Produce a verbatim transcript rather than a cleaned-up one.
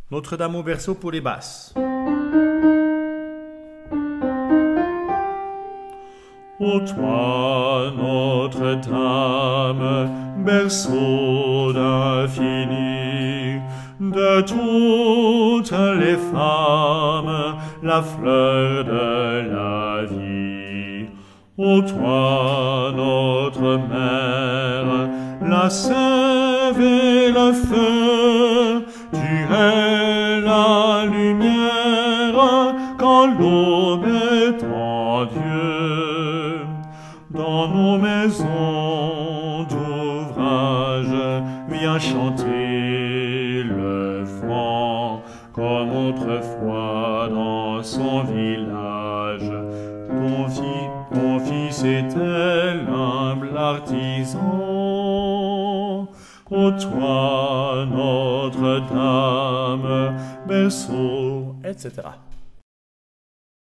Notre-Dame au berceau pour les basses. Ô toi, Notre-Dame, berceau d'infini, de toutes les femmes, la fleur de la vie. Ô toi, notre mère, la sève et le feu, tu es la lumière quand l'aube est en Dieu. Dans nos maisons d'ouvrage, viens chanter le franc, comme autrefois dans son village. Ton fils, ton fils était l'humble artisan. Ô toi, Notre-Dame, berceau, et cetera.